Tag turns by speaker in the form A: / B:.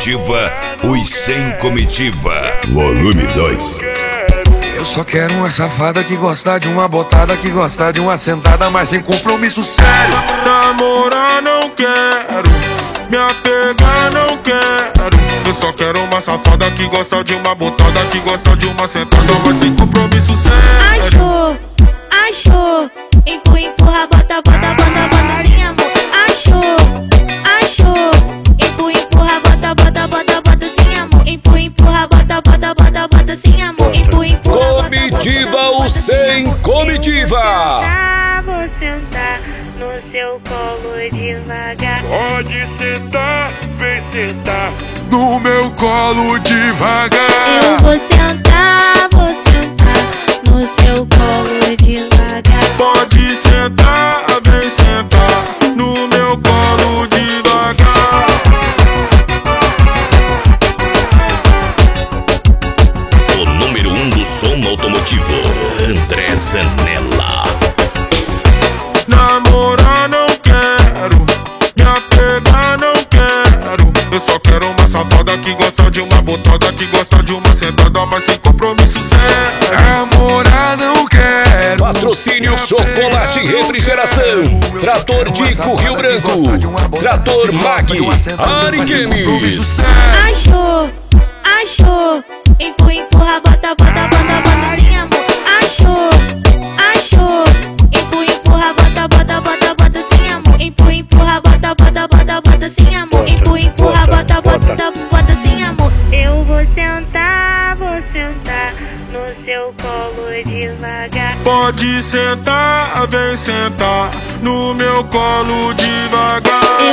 A: Comitiva, os sem comitiva. Volume 2.
B: Eu só quero uma safada que gosta de uma botada, que gosta de uma sentada, mas sem compromisso sério.
C: Namorar não quero, me apegar não quero. Eu só quero uma safada que gosta de uma botada, que gosta de uma sentada, mas sem compromisso sério.
D: Achou, empurra, bota, sem amor. Achou, empurra, bota, sem amor. Empurra, bota, sem amor.
A: Comitiva, o sem comitiva.
D: Vou sentar no seu colo devagar.
C: Pode sentar, vem sentar
B: No meu colo devagar.
D: Eu vou sentar no seu colo devagar.
C: Pode sentar, vem sentar no meu colo devagar.
A: O número 1 do som automotivo, André Zanella.
C: Namorar não quero, me apegar não quero. Eu só quero uma safada que gosta de uma botada, que gosta de uma sentada, mas sem compromisso sério.
B: Namorar não quero.
A: Patrocínio Chocolate e Refrigeração, Trator Dico Rio Branco, Trator Mag, Ariquemes.
D: Achou, empurra, bota, sem amor. Achou, empurra, bota, sem amor. Empurra, bota, sem amor. Empurra, bota, sem amor. Eu vou sentar no seu colo devagar.
C: Pode sentar, vem sentar no meu colo devagar.